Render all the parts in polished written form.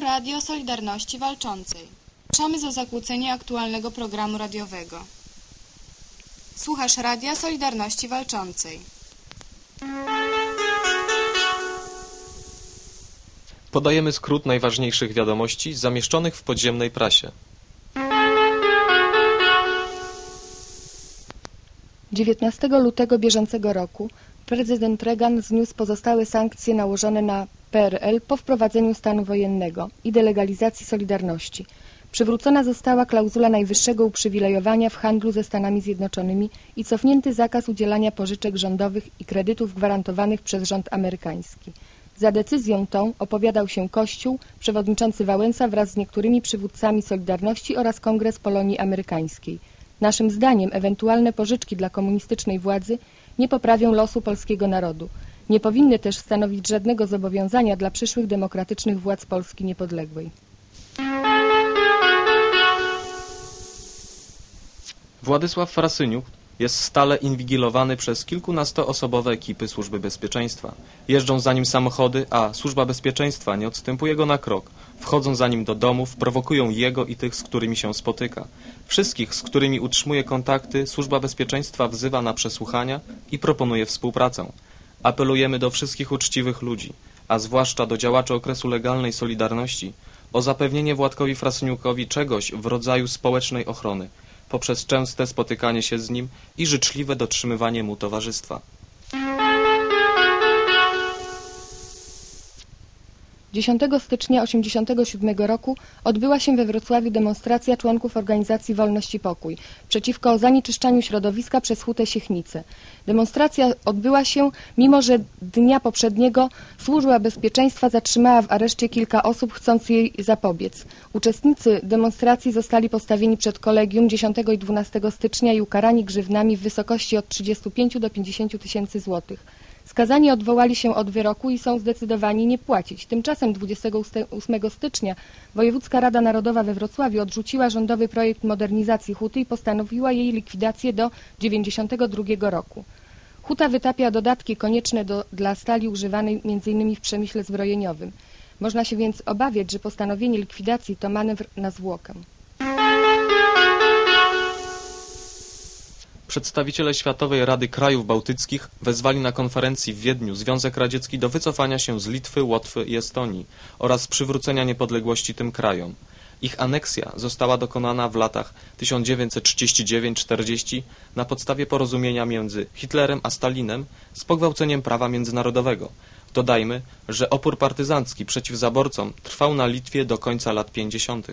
Radio Solidarności Walczącej. Zapraszamy za zakłócenie aktualnego programu radiowego. Słuchasz Radia Solidarności Walczącej. Podajemy skrót najważniejszych wiadomości zamieszczonych w podziemnej prasie. 19 lutego bieżącego roku prezydent Reagan zniósł pozostałe sankcje nałożone na PRL po wprowadzeniu stanu wojennego i delegalizacji Solidarności. Przywrócona została klauzula najwyższego uprzywilejowania w handlu ze Stanami Zjednoczonymi i cofnięty zakaz udzielania pożyczek rządowych i kredytów gwarantowanych przez rząd amerykański. Za decyzją tą opowiadał się Kościół, przewodniczący Wałęsa wraz z niektórymi przywódcami Solidarności oraz Kongres Polonii Amerykańskiej. Naszym zdaniem ewentualne pożyczki dla komunistycznej władzy nie poprawią losu polskiego narodu. Nie powinny też stanowić żadnego zobowiązania dla przyszłych demokratycznych władz Polski niepodległej. Władysław Frasyniuk jest stale inwigilowany przez kilkunastoosobowe ekipy Służby Bezpieczeństwa. Jeżdżą za nim samochody, a Służba Bezpieczeństwa nie odstępuje go na krok. Wchodzą za nim do domów, prowokują jego i tych, z którymi się spotyka. Wszystkich, z którymi utrzymuje kontakty, Służba Bezpieczeństwa wzywa na przesłuchania i proponuje współpracę. Apelujemy do wszystkich uczciwych ludzi, a zwłaszcza do działaczy okresu legalnej Solidarności, o zapewnienie Władkowi Frasyniukowi czegoś w rodzaju społecznej ochrony, poprzez częste spotykanie się z nim i życzliwe dotrzymywanie mu towarzystwa. 10 stycznia 1987 roku odbyła się we Wrocławiu demonstracja członków organizacji Wolność i Pokój przeciwko zanieczyszczaniu środowiska przez Hutę Siechnice. Demonstracja odbyła się, mimo że dnia poprzedniego Służba Bezpieczeństwa zatrzymała w areszcie kilka osób, chcąc jej zapobiec. Uczestnicy demonstracji zostali postawieni przed kolegium 10 i 12 stycznia i ukarani grzywnami w wysokości od 35 do 50 tysięcy złotych. Skazani odwołali się od wyroku i są zdecydowani nie płacić. Tymczasem 28 stycznia Wojewódzka Rada Narodowa we Wrocławiu odrzuciła rządowy projekt modernizacji huty i postanowiła jej likwidację do 1992 roku. Huta wytapia dodatki konieczne dla stali używanej m.in. w przemyśle zbrojeniowym. Można się więc obawiać, że postanowienie likwidacji to manewr na zwłokę. Przedstawiciele Światowej Rady Krajów Bałtyckich wezwali na konferencji w Wiedniu Związek Radziecki do wycofania się z Litwy, Łotwy i Estonii oraz przywrócenia niepodległości tym krajom. Ich aneksja została dokonana w latach 1939–40 na podstawie porozumienia między Hitlerem a Stalinem z pogwałceniem prawa międzynarodowego. Dodajmy, że opór partyzancki przeciw zaborcom trwał na Litwie do końca lat 50.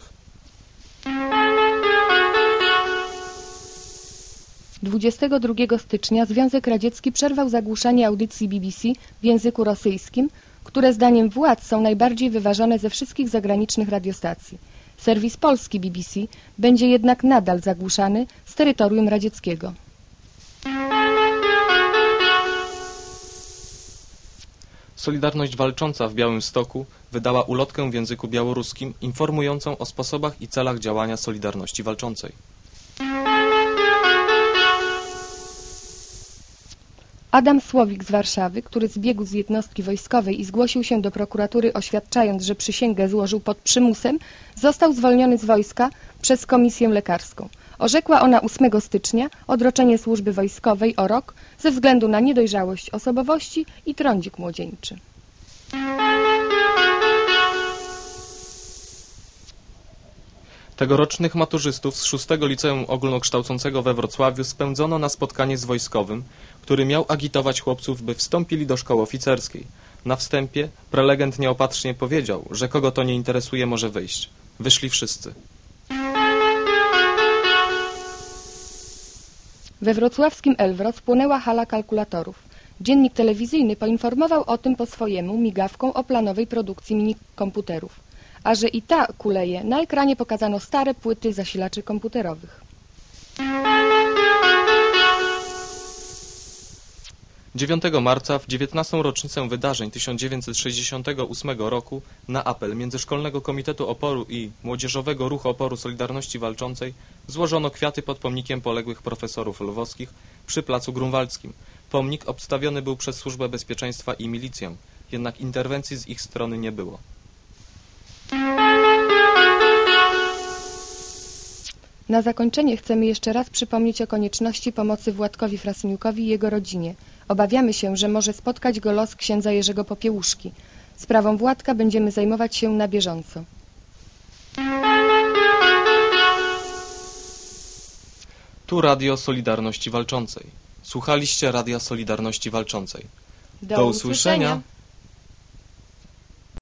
22 stycznia Związek Radziecki przerwał zagłuszanie audycji BBC w języku rosyjskim, które zdaniem władz są najbardziej wyważone ze wszystkich zagranicznych radiostacji. Serwis polski BBC będzie jednak nadal zagłuszany z terytorium radzieckiego. Solidarność Walcząca w Białymstoku wydała ulotkę w języku białoruskim informującą o sposobach i celach działania Solidarności Walczącej. Adam Słowik z Warszawy, który zbiegł z jednostki wojskowej i zgłosił się do prokuratury oświadczając, że przysięgę złożył pod przymusem, został zwolniony z wojska przez komisję lekarską. Orzekła ona 8 stycznia odroczenie służby wojskowej o rok ze względu na niedojrzałość osobowości i trądzik młodzieńczy. Tegorocznych maturzystów z 6 Liceum Ogólnokształcącego we Wrocławiu spędzono na spotkanie z wojskowym, który miał agitować chłopców, by wstąpili do szkoły oficerskiej. Na wstępie prelegent nieopatrznie powiedział, że kogo to nie interesuje, może wyjść. Wyszli wszyscy. We wrocławskim Elwro spłonęła hala kalkulatorów. Dziennik telewizyjny poinformował o tym po swojemu migawką o planowej produkcji minikomputerów. A że i ta kuleje, na ekranie pokazano stare płyty zasilaczy komputerowych. 9 marca w 19. rocznicę wydarzeń 1968 roku na apel Międzyszkolnego Komitetu Oporu i Młodzieżowego Ruchu Oporu Solidarności Walczącej złożono kwiaty pod pomnikiem poległych profesorów lwowskich przy Placu Grunwaldzkim. Pomnik obstawiony był przez Służbę Bezpieczeństwa i milicję, jednak interwencji z ich strony nie było. Na zakończenie chcemy jeszcze raz przypomnieć o konieczności pomocy Władkowi Frasyniukowi i jego rodzinie. Obawiamy się, że może spotkać go los księdza Jerzego Popiełuszki. Sprawą Władka będziemy zajmować się na bieżąco. Tu Radio Solidarności Walczącej. Słuchaliście Radia Solidarności Walczącej. Do usłyszenia!